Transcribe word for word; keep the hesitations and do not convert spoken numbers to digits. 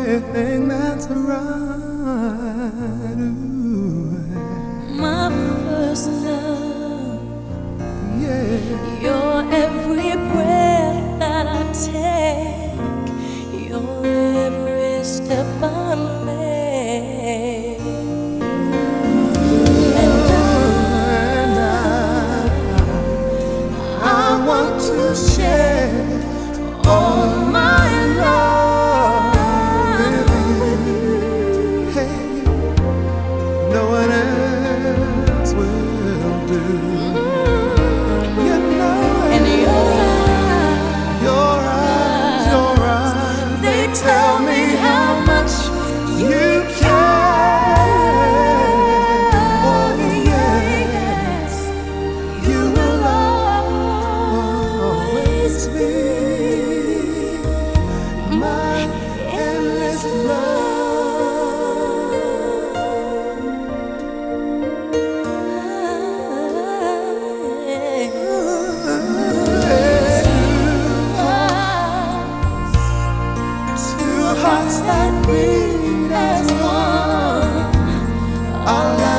everything that's right. Ooh. My first love, Yeah. your every breath that I take, your every step I make, and And I, I want to share all my love with you. Hey, no one else will do. You know it. and your eyes, Your eyes, your eyes, they tell me how much you care. Oh, yes, you will always be my endless Two hearts that beat as one. Our